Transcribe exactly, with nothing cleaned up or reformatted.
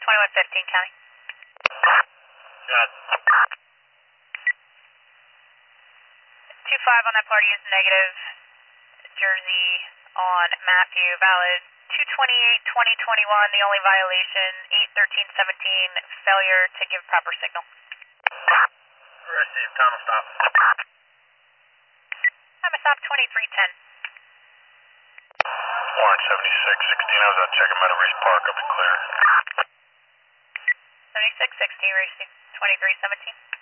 twenty-one fifteen County. Got two five on that party is negative. Jersey on Matthew, valid two twenty-eight twenty twenty-one. The only violation, eight thirteen seventeen, failure to give proper signal. Received, time of stop. Time of stop twenty-three ten. Warrant seventy-six sixteen, I was out checking Meadow Ridge Park, up and clear. seventy-six sixteen, racing twenty-three seventeen.